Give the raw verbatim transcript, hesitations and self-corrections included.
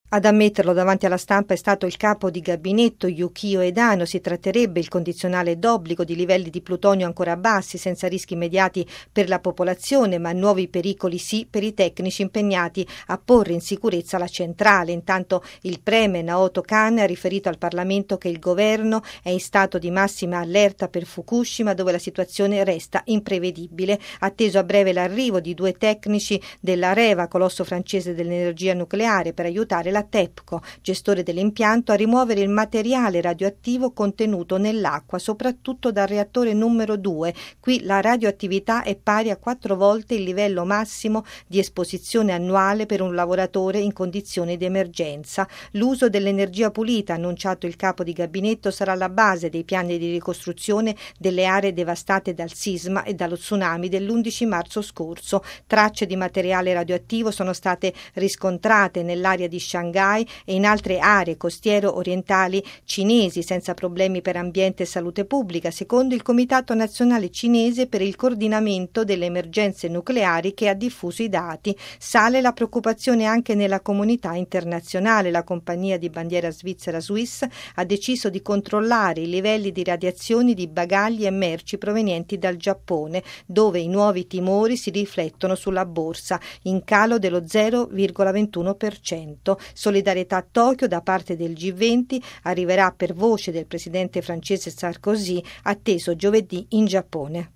Ad ammetterlo davanti alla stampa è stato il capo di gabinetto Yukio Edano. Si tratterebbe il condizionale d'obbligo di livelli di plutonio ancora bassi, senza rischi immediati per la popolazione, ma nuovi pericoli sì per i tecnici impegnati a porre in sicurezza la centrale. Intanto il premier Naoto Kan ha riferito al Parlamento che il governo è in stato di massima allerta per Fukushima, dove la situazione resta imprevedibile, atteso a breve l'arrivo di due tecnici dell'Areva, colosso francese dell'energia nucleare, per aiutare la TEPCO, gestore dell'impianto, a rimuovere il materiale radioattivo contenuto nell'acqua, soprattutto dal reattore numero due. Qui la radioattività è pari a quattro volte il livello massimo di esposizione annuale per un lavoratore in condizioni di emergenza. L'uso dell'energia pulita, annunciato il capo di gabinetto, sarà la base dei piani di ricostruzione delle aree devastate dal sisma e dallo tsunami dell'undici marzo scorso. Tracce di materiale radioattivo sono state riscontrate nell'area di Shanghai e in altre aree costiero orientali cinesi senza problemi per ambiente e salute pubblica, secondo il Comitato Nazionale Cinese per il coordinamento delle emergenze nucleari, che ha diffuso i dati. Sale la preoccupazione anche nella comunità internazionale. La compagnia di bandiera svizzera Swiss ha deciso di controllare i livelli di radiazioni di bagagli e merci provenienti dal Giappone, dove i nuovi timori si riflettono sulla borsa, in calo dello zero virgola ventuno per cento. Solidarietà a Tokyo da parte del G venti arriverà per voce del presidente francese Sarkozy, atteso giovedì in Giappone.